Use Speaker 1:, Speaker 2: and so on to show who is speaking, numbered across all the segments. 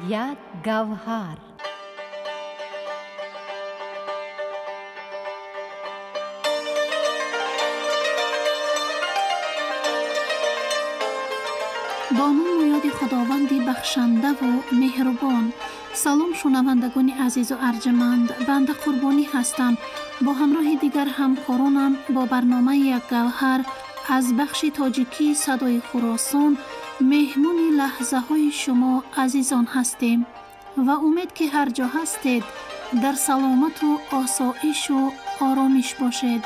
Speaker 1: یک گوهر.
Speaker 2: با نام و یاد خداوند بخشنده و مهربان. سلام شنوندگان عزیز و ارجمند، بنده قربانی هستم. با همراه دیگر همکارانم با برنامه یک گوهر از بخش تاجیکی صدای خراسان مهمون لحظه های شما عزیزان هستیم و امید که هر جا هستید در سلامت و آسایش و آرامش باشید.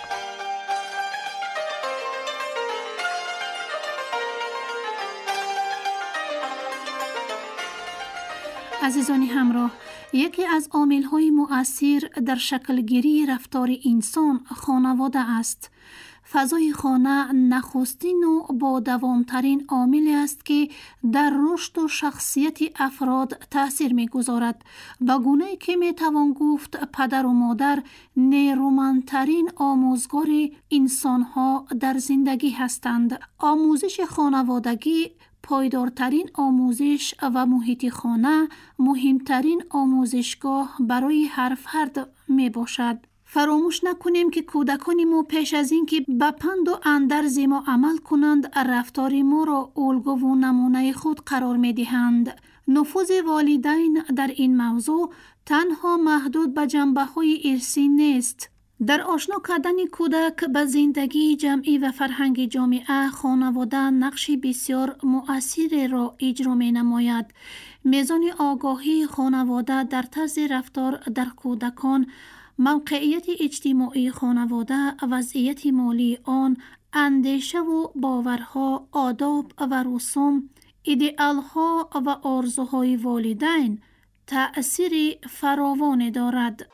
Speaker 2: عزیزانی همراه، یکی از عامل‌های مؤثر در شکلگیری رفتار انسان خانواده است. فضای خانه نخستین و با دوامترین عاملی است که در رشد و شخصیت افراد تأثیر می‌گذارد. به گونه‌ای که می‌توان گفت پدر و مادر نیرومندترین آموزگار انسان‌ها در زندگی هستند. آموزش خانوادگی پایدارترین آموزش و محیط خانه مهمترین آموزشگاه برای هر فرد می باشد. فراموش نکنیم که کودکان ما پیش از این که به پند و اندرز ما عمل کنند، رفتار ما را الگو و نمونه خود قرار می دهند. نفوذ والدین در این موضوع تنها محدود به جنبه‌های ارثی نیست. در آشنا کردن کودک به زندگی جمعی و فرهنگ جامعه، خانواده نقش بسیار مؤثر را اجرا می نماید. میزان آگاهی خانواده در طرز رفتار در کودکان، موقعیت اجتماعی خانواده، وضعیت مالی آن، اندیشه و باورها، آداب و رسوم، ایدئالها و آرزوهای والدین تأثیر فراوان دارد.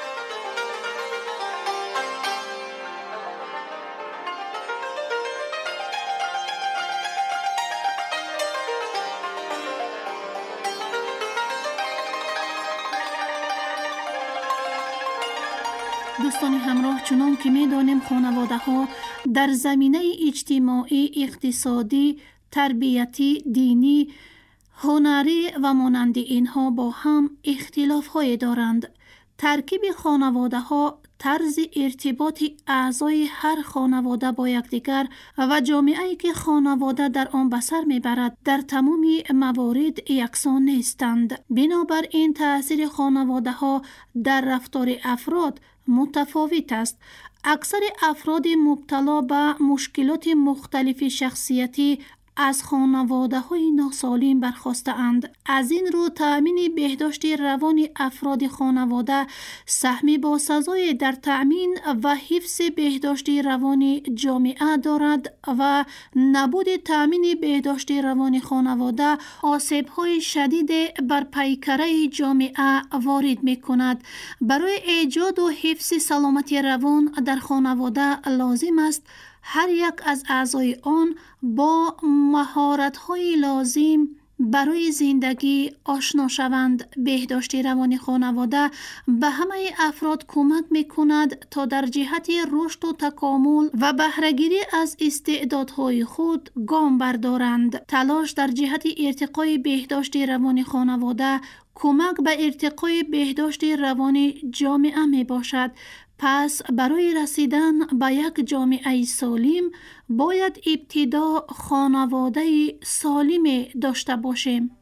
Speaker 2: دوستان همراه، چنان که می دانیم خانواده ها در زمینه اجتماعی، اقتصادی، تربیتی، دینی، هنری و مانند اینها با هم اختلاف های دارند. ترکیب خانواده ها، طرز ارتباط اعضای هر خانواده با یکدیگر و جامعه‌ای که خانواده در آن به سر میبرد در تمام موارد یکسان نیستند. بنابراین تأثیر خانواده ها در رفتار افراد متفاوت است. اکثر افراد مبتلا به مشکلات مختلف شخصیتی از خانواده‌های ناسالم برخاسته‌اند. از این رو تأمین بهداشت روان افراد خانواده سهمی با سزای در تأمین و حفظ بهداشت روان جامعه دارد و نبود تأمین بهداشت روان خانواده آسیب‌های شدید بر پیکره جامعه وارد می‌کند. برای ایجاد و حفظ سلامتی روان در خانواده لازم است هر یک از اعضای آن با مهارت‌های لازم برای زندگی آشنا شوند. بهداشت روان خانواده به همه افراد کمک می‌کند تا در جهت رشد و تکامل و بهره‌گیری از استعدادهای خود گام بردارند. تلاش در جهت ارتقای بهداشت روان خانواده کمک به ارتقای بهداشت روان جامعه میباشد. پس برای رسیدن به یک جامعه سالم باید ابتدا خانواده سالم داشته باشیم.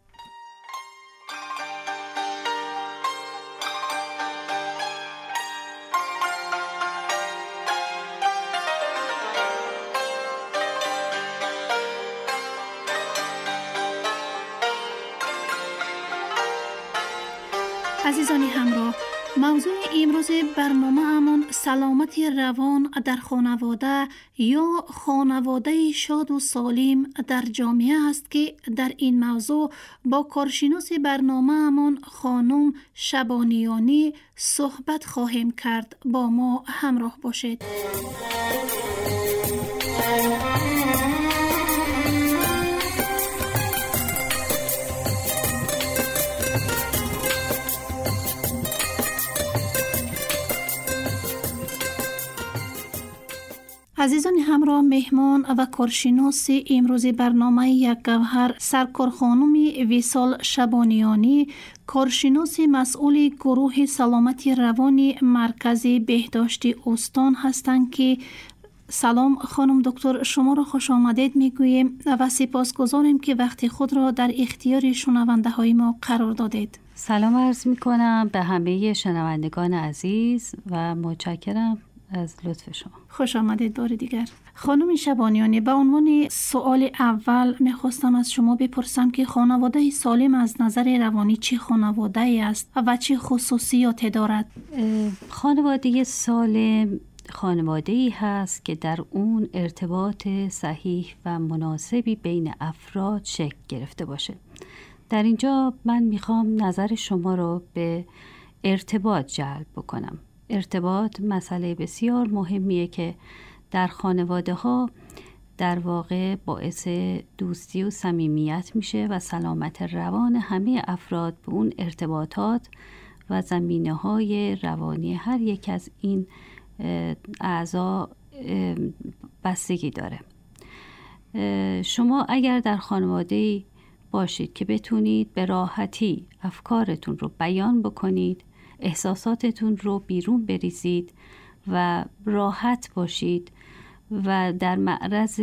Speaker 2: عزیزان همراه، موضوع امروز برنامه امون سلامتی روان در خانواده یا خانواده شاد و سالم در جامعه است که در این موضوع با کارشناس برنامه امون خانم شبانیانی صحبت خواهیم کرد. با ما همراه باشید. عزیزان همراه، مهمان و کارشناس امروز برنامه یک گوهر سرکار خانم وصال شبانیانی، کارشناس مسئول گروه سلامتی روان مرکز بهداشت استان هستند که سلام خانم دکتر، شما را خوش آمدید میگوییم و سپاسگزاریم که وقت خود را در اختیار شنونده های ما قرار دادید.
Speaker 1: سلام عرض می کنم به همه شنوندگان عزیز و متشکرم از لطف شما.
Speaker 2: خوش آمدید بار دیگر. خانم شبانیانی، به عنوان سوال اول میخواستم از شما بپرسم که خانواده سالم از نظر روانی چه خانواده ای است و چه خصوصیاتی دارد؟
Speaker 1: خانواده سالم خانواده‌ای هست که در اون ارتباط صحیح و مناسبی بین افراد شکل گرفته باشه. در اینجا من میخوام نظر شما رو به ارتباط جلب بکنم. ارتباط مسئله بسیار مهمیه که در خانواده ها در واقع باعث دوستی و صمیمیت میشه و سلامت روان همه افراد به اون ارتباطات و زمینه های روانی هر یک از این اعضا بستگی داره. شما اگر در خانواده‌ای باشید که بتونید به راحتی افکارتون رو بیان بکنید، احساساتتون رو بیرون بریزید و راحت باشید و در معرض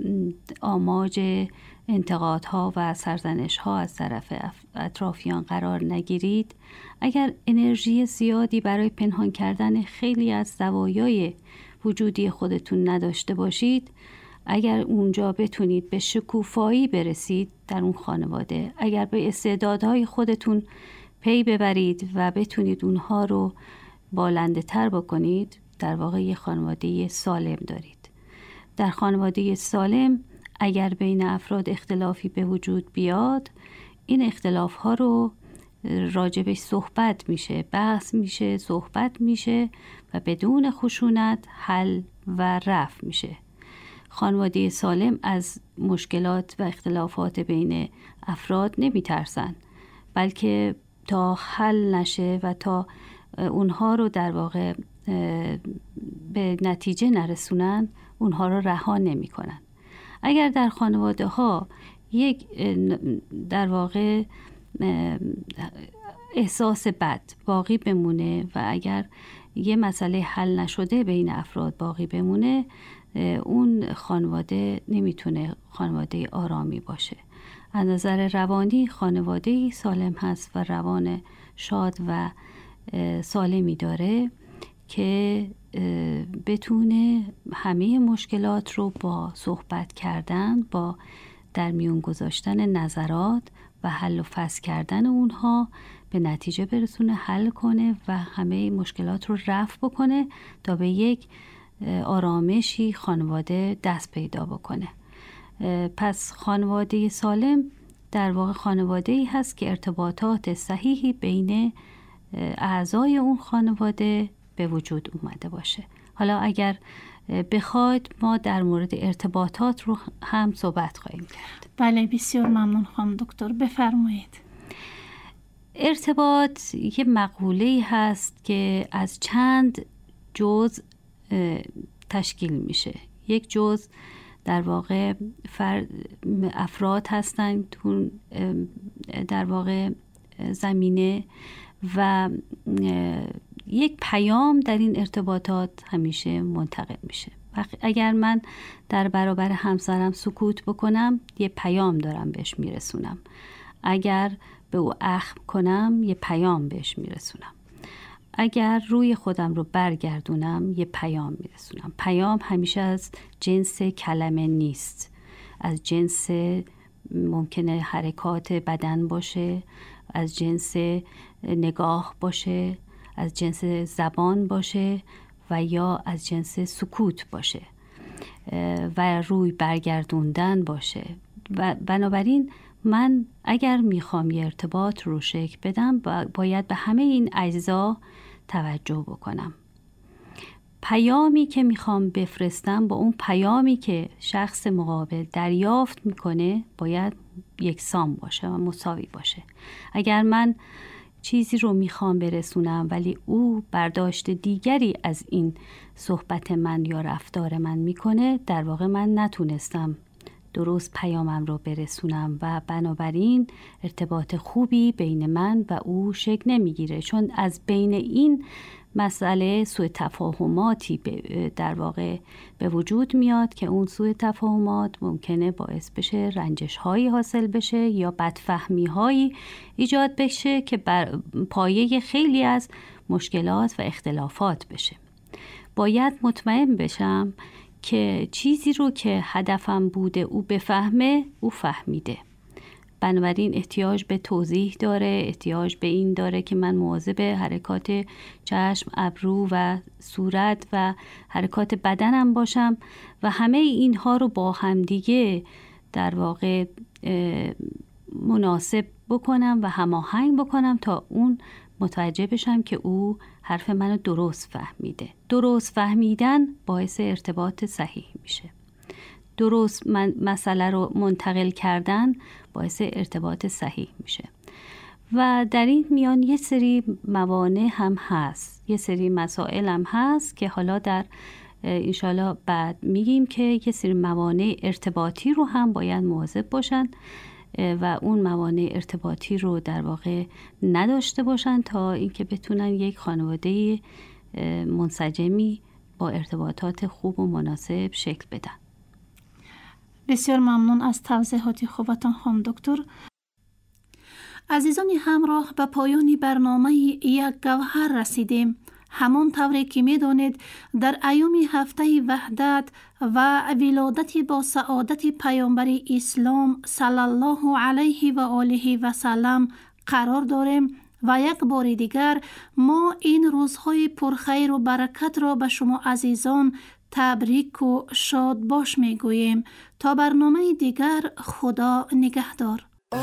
Speaker 1: آماج انتقادها و سرزنش‌ها از طرف اطرافیان قرار نگیرید، اگر انرژی زیادی برای پنهان کردن خیلی از زوایای وجودی خودتون نداشته باشید، اگر اونجا بتونید به شکوفایی برسید در اون خانواده، اگر به استعدادهای خودتون پی ببرید و بتونید اونها رو بالنده تر بکنید، در واقع یه خانواده سالم دارید. در خانواده سالم اگر بین افراد اختلافی به وجود بیاد، این اختلاف ها رو راجبش صحبت میشه، بحث میشه، صحبت میشه و بدون خشونت حل و رفع میشه. خانواده سالم از مشکلات و اختلافات بین افراد نمیترسن، بلکه تا حل نشه و تا اونها رو در واقع به نتیجه نرسونن، اونها رو رها نمی کنن. اگر در خانواده ها یک در واقع احساس بد باقی بمونه و اگر یه مسئله حل نشده بین افراد باقی بمونه، اون خانواده نمیتونه خانواده آرامی باشه. از نظر روانی خانواده سالم هست و روان شاد و سالمی داره که بتونه همه مشکلات رو با صحبت کردن، با در میون گذاشتن نظرات و حل و فصل کردن اونها به نتیجه برسونه، حل کنه و همه مشکلات رو رفع بکنه تا به یک آرامشی خانواده دست پیدا بکنه. پس خانواده سالم در واقع خانواده‌ای هست که ارتباطات صحیحی بین اعضای اون خانواده به وجود اومده باشه. حالا اگر بخواید ما در مورد ارتباطات رو هم صحبت خواهیم کرد.
Speaker 2: بله، بسیار ممنون خانم دکتر، بفرمایید.
Speaker 1: ارتباط یه مقوله‌ای هست که از چند جزء تشکیل میشه. یک جزء در واقع افراد هستند در واقع زمینه و یک پیام در این ارتباطات همیشه منتقل میشه. اگر من در برابر همسرم سکوت بکنم، یه پیام دارم بهش میرسونم. اگر به او اخم کنم، یه پیام بهش میرسونم. اگر روی خودم رو برگردونم، یه پیام میرسونم. پیام همیشه از جنس کلمه نیست، از جنس ممکنه حرکات بدن باشه، از جنس نگاه باشه، از جنس زبان باشه و یا از جنس سکوت باشه و روی برگردوندن باشه. و بنابراین من اگر میخوام یه ارتباط رو شکل بدم، باید به همه این اجزا توجه بکنم. پیامی که میخوام بفرستم با اون پیامی که شخص مقابل دریافت میکنه باید یکسان باشه و مساوی باشه. اگر من چیزی رو میخوام برسونم ولی او برداشت دیگری از این صحبت من یا رفتار من میکنه، در واقع من نتونستم درست پیامم رو برسونم و بنابراین ارتباط خوبی بین من و او شکل نمیگیره، چون از بین این مسئله سوء تفاهماتی در واقع به وجود میاد که اون سوء تفاهمات ممکنه باعث بشه رنجش هایی حاصل بشه یا بدفهمی هایی ایجاد بشه که بر پایه خیلی از مشکلات و اختلافات بشه. باید مطمئن بشم که چیزی رو که هدفم بوده او بفهمه، او فهمیده. بنابراین احتیاج به توضیح داره، احتیاج به این داره که من مواظب حرکات چشم، ابرو و صورت و حرکات بدنم باشم و همه اینها رو با همدیگه در واقع مناسب بکنم و هماهنگ بکنم تا اون متوجه بشم که او حرف منو درست فهمیده. درست فهمیدن باعث ارتباط صحیح میشه. درست مسئله رو منتقل کردن باعث ارتباط صحیح میشه. و در این میان یه سری موانع هم هست، یه سری مسائل هم هست که حالا در انشالله بعد میگیم که یه سری موانع ارتباطی رو هم باید مواظب باشن و اون موانع ارتباطی رو در واقع نداشته باشن تا اینکه بتونن یک خانواده منسجمی با ارتباطات خوب و مناسب شکل بدن.
Speaker 2: بسیار ممنون از توضیحات خوبتان خانم دکتر. عزیزان همراه، به پایان برنامه یک گوهر رسیدیم. همان طوری که می دانید در ایام هفته وحدت و ولادت با سعادت پیامبر اسلام صلی الله علیه و آله و سلم قرار داریم و یک بار دیگر ما این روزهای پرخیر و برکت را به شما عزیزان تبریک و شاد باش می گوییم. تا برنامه دیگر، خدا نگهدار.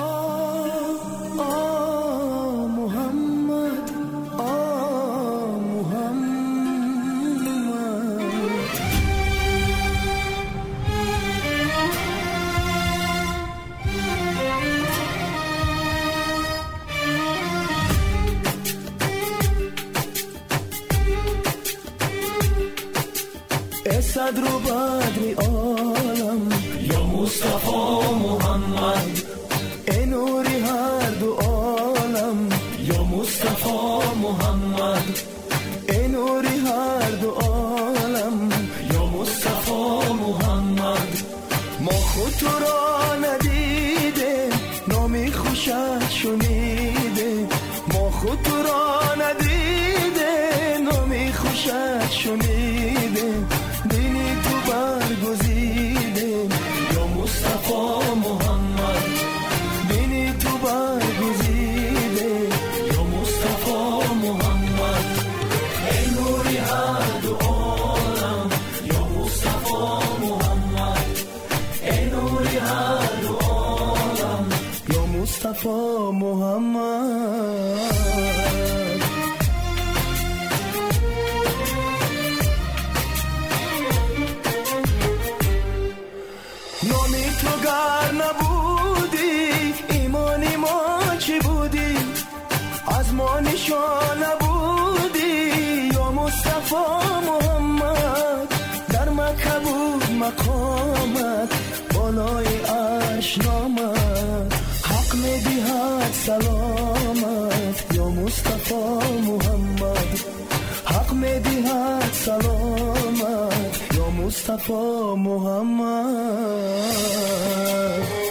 Speaker 3: صدر و بدر عالم یا مصطفی محمد، ای نوری هر دو عالم یا مصطفی محمد، ای نوری هر دو عالم یا مصطفی محمد. ما خود تو را ندیده، نامی خوشت شنیده، ما خود تو را ندیده، نامی خوشت شنیده، دینی تو برگزیده یا مصطفی محمد، دینی تو برگزیده یا مصطفی محمد. ای نوری هر دو عالم یا مصطفی محمد، ای نوری هر دو عالم یا مصطفی محمد. گر نبودی ایمانی ما چی بودی، از ما نشان نبودی یا مصطفی محمد. در مکه بود مقامت، بالای عرش نامت، حق میدهد سلامت یا مصطفی محمد، حق میدهد سلامت یا مصطفی محمد.